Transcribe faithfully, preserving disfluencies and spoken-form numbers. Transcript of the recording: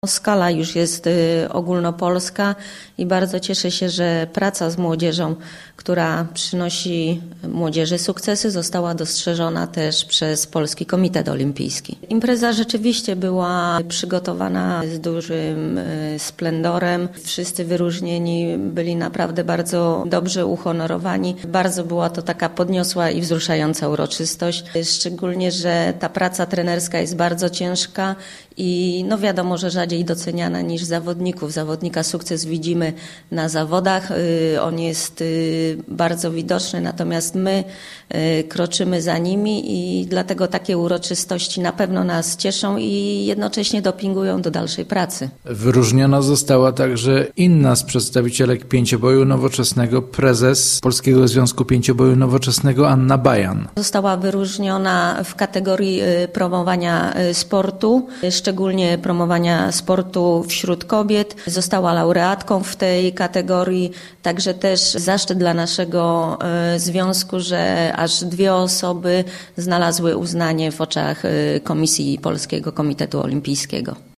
Skala już jest ogólnopolska i bardzo cieszę się, że praca z młodzieżą, która przynosi młodzieży sukcesy, została dostrzeżona też przez Polski Komitet Olimpijski. Impreza rzeczywiście była przygotowana z dużym splendorem. Wszyscy wyróżnieni byli naprawdę bardzo dobrze uhonorowani. Bardzo była to taka podniosła i wzruszająca uroczystość. Szczególnie, że ta praca trenerska jest bardzo ciężka i no wiadomo, że rzadziej doceniana niż zawodników. Zawodnika sukces widzimy na zawodach, on jest bardzo widoczny, natomiast my kroczymy za nimi i dlatego takie uroczystości na pewno nas cieszą i jednocześnie dopingują do dalszej pracy. Wyróżniona została także inna z przedstawicielek pięcioboju nowoczesnego, prezes Polskiego Związku Pięcioboju Nowoczesnego Anna Bajan. Została wyróżniona w kategorii promowania sportu, szczególnie promowania sportu wśród kobiet. Została laureatką w tej kategorii, także też zaszczyt dla naszego związku, że aż dwie osoby znalazły uznanie w oczach Komisji Polskiego Komitetu Olimpijskiego.